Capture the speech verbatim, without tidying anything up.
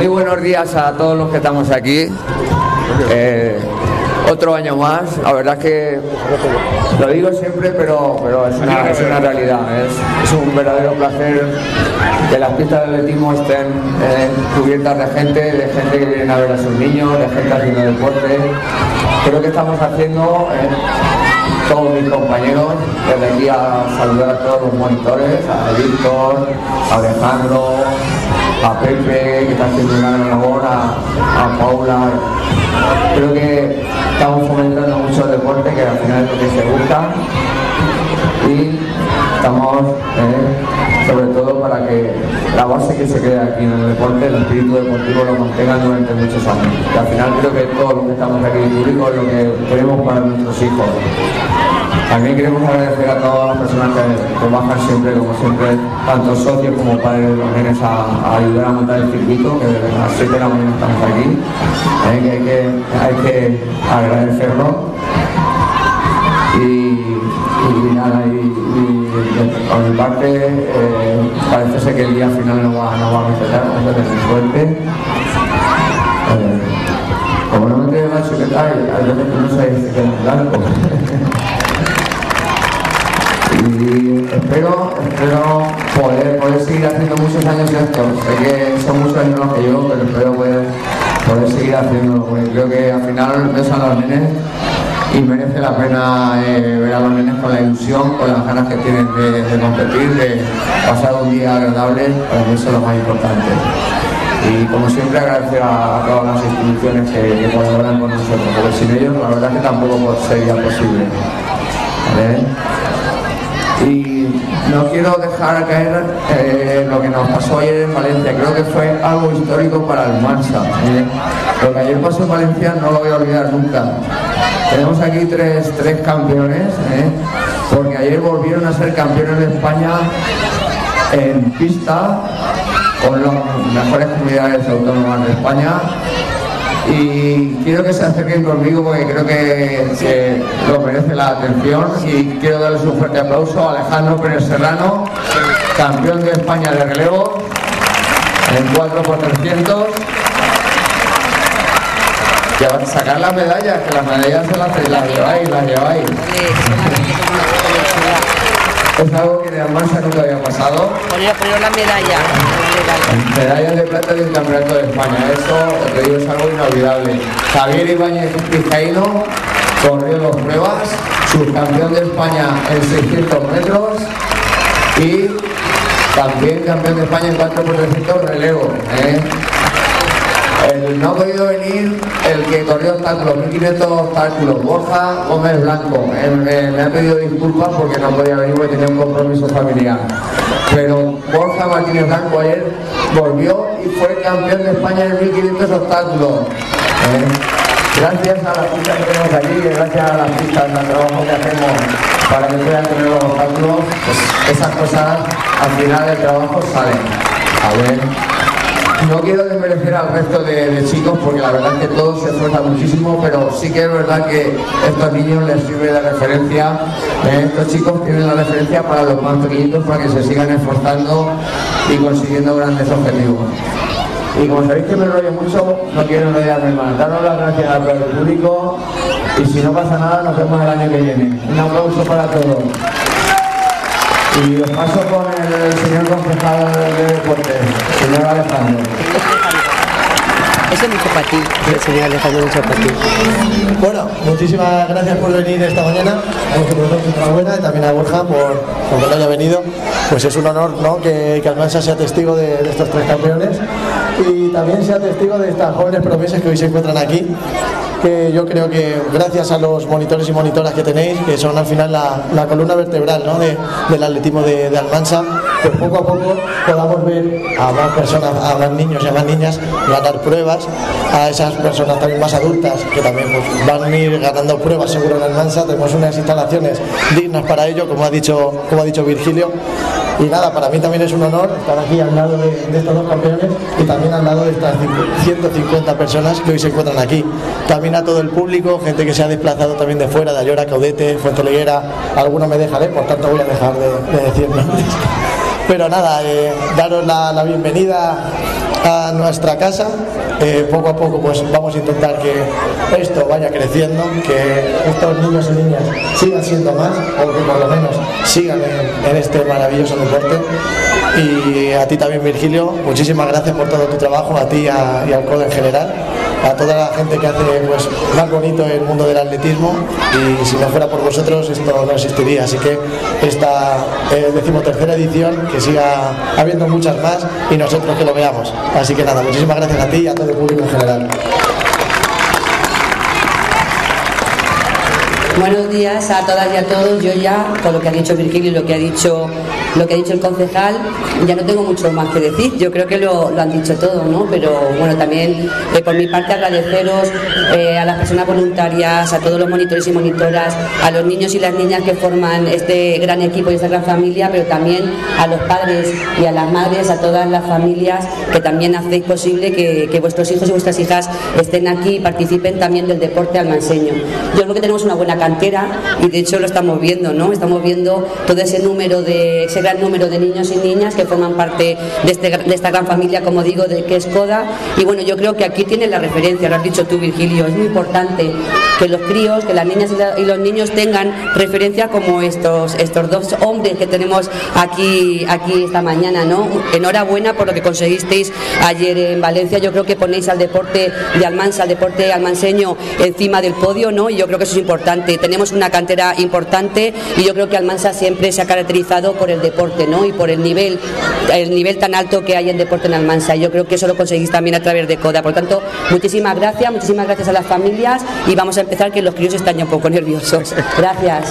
Muy buenos días a todos los que estamos aquí. Eh, otro año más. La verdad es que lo digo siempre, pero, pero es, una, es una realidad. Es, es un verdadero placer que las pistas de atletismo estén eh, cubiertas de gente, de gente que viene a ver a sus niños, de gente haciendo deporte. Creo que estamos haciendo... Eh, todos mis compañeros, desde aquí a saludar a todos los monitores, a Víctor, a Alejandro, a Pepe, que está haciendo una gran labor, a, a Paula. Creo que estamos fomentando mucho el deporte, que al final es lo que se busca, y estamos eh, sobre todo para que la base que se crea aquí en el deporte, el espíritu deportivo, lo mantengan durante muchos años. Y al final creo que todos los que estamos aquí en público es lo que queremos para nuestros hijos. También queremos agradecer a todas las personas que trabajan siempre, como siempre, tanto socios como padres de los nenes, a, a ayudar a montar el circuito, que desde las siete de la mañana estamos aquí, eh, que hay que, hay que agradecerlo. Y, y nada, y, y por mi parte, eh, parece ser que el día final no va, no va a respetar, vamos a tener suerte. Eh, como no me quede mal secretario, a veces no sé si queda en blanco. Y espero, espero poder, poder seguir haciendo muchos años esto. Sé que son muchos años más que yo, pero espero poder, poder seguir haciéndolo, porque creo que al final ves a los nenes y merece la pena eh, ver a los nenes con la ilusión, con las ganas que tienen de, de competir, de pasar un día agradable. Para mí eso es lo más importante. Y como siempre agradecer a, a todas las instituciones que, que colaboran con nosotros, porque sin ellos la verdad es que tampoco sería posible. ¿Vale? Y no quiero dejar caer eh, lo que nos pasó ayer en Valencia. Creo que fue algo histórico para el Almansa. ¿eh? Lo que ayer pasó en Valencia no lo voy a olvidar nunca. Tenemos aquí tres, tres campeones, ¿eh? porque ayer volvieron a ser campeones de España en pista con las mejores comunidades autónomas de España. Y quiero que se acerquen conmigo porque creo que, que lo merece la atención, y quiero darles un fuerte aplauso a Alejandro Pérez Serrano, campeón de España de relevo en cuatro por trescientos. Que van a sacar las medallas, que las medallas se las, las lleváis, las lleváis. Es algo que en Almansa nunca había pasado. Ponía, ponía la medalla. Medallas de plata del Campeonato de España. Eso, te digo, es algo inolvidable. Javier Ibáñez Vizcaíno corrió dos pruebas, subcampeón de España en seiscientos metros y también campeón de España en cuatro por trescientos relevo. ¿eh? El, no ha podido venir el que corrió obstáculos, mil quinientos obstáculos, Borja Gómez Blanco. Eh, me, me ha pedido disculpas porque no podía venir porque tenía un compromiso familiar. Pero Borja Martínez Blanco ayer volvió y fue campeón de España en mil quinientos obstáculos. Eh, gracias a las pistas que tenemos aquí, gracias a las pistas, al trabajo que hacemos para que puedan tener los obstáculos, pues esas cosas al final del trabajo salen. A ver. No quiero desmerecer al resto de, de chicos porque la verdad es que todos se esfuerzan muchísimo, pero sí que es verdad que estos niños les sirve de referencia. Eh, estos chicos tienen la referencia para los más pequeñitos, para que se sigan esforzando y consiguiendo grandes objetivos. Y como sabéis que me enrollo mucho, no quiero enrollarme más. Daros las gracias a todo el público y si no pasa nada nos vemos el año que viene. Un aplauso para todos. Y os paso con el señor concejal de deportes, señor Alejandro. Eso es mucho para ti, el señor Alejandro, mucho para ti. Bueno, muchísimas gracias por venir esta mañana. A vosotros enhorabuena y también a Borja por, por que no haya venido. Pues es un honor, ¿no?, que, que Almansa sea testigo de, de estos tres campeones y también sea testigo de estas jóvenes promesas que hoy se encuentran aquí. Que yo creo que gracias a los monitores y monitoras que tenéis, que son al final la, la columna vertebral, ¿no?, de, del atletismo de, de Almansa, pues poco a poco podamos ver a más personas, a más niños y a más niñas ganar pruebas, a esas personas también más adultas que también pues, van a ir ganando pruebas seguro en Almansa. Tenemos unas instalaciones dignas para ello, como ha dicho, como ha dicho Virgilio. Y nada, para mí también es un honor estar aquí al lado de, de estos dos campeones y también al lado de estas ciento cincuenta personas que hoy se encuentran aquí. También a todo el público, gente que se ha desplazado también de fuera, de Ayora, Caudete, Fuentereguera, algunos me dejaré, por tanto voy a dejar de, de decir nombres. Pero nada, eh, daros la, la bienvenida a nuestra casa. Eh, poco a poco pues vamos a intentar que esto vaya creciendo, que estos niños y niñas sigan siendo más, o que por lo menos sigan en, en este maravilloso deporte. Y a ti también, Virgilio, muchísimas gracias por todo tu trabajo, a ti a, y al CODE en general, a toda la gente que hace pues más bonito el mundo del atletismo, y si no fuera por vosotros esto no existiría. Así que esta eh, decimotercera edición, que siga habiendo muchas más y nosotros que lo veamos. Así que nada, muchísimas gracias a ti y a todo el público en general. Buenos días a todas y a todos. Yo ya, con lo que ha dicho Virgilio y lo que ha dicho, lo que ha dicho el concejal, ya no tengo mucho más que decir. Yo creo que lo, lo han dicho todo, ¿no? Pero bueno, también eh, por mi parte agradeceros eh, a las personas voluntarias, a todos los monitores y monitoras, a los niños y las niñas que forman este gran equipo y esta gran familia, pero también a los padres y a las madres, a todas las familias que también hacéis posible que, que vuestros hijos y vuestras hijas estén aquí y participen también del deporte almanseño. Yo creo que tenemos una buena cantera y de hecho lo estamos viendo, ¿no? Estamos viendo todo ese número de ese gran número de niños y niñas que forman parte de, este, de esta gran familia, como digo, de que es CODA. Y bueno, yo creo que aquí tienes la referencia, lo has dicho tú, Virgilio, es muy importante que los críos, que las niñas y los niños tengan referencia como estos estos dos hombres que tenemos aquí aquí esta mañana, ¿no? Enhorabuena por lo que conseguisteis ayer en Valencia. Yo creo que ponéis al deporte de Almansa, al deporte almanseño encima del podio, ¿no? Y yo creo que eso es importante. Tenemos una cantera importante y yo creo que Almansa siempre se ha caracterizado por el deporte, ¿no? Y por el nivel el nivel tan alto que hay en deporte en Almansa. Yo creo que eso lo conseguís también a través de CODA. Por tanto, muchísimas gracias, muchísimas gracias a las familias y vamos a empezar, que los críos están ya un poco nerviosos. Gracias.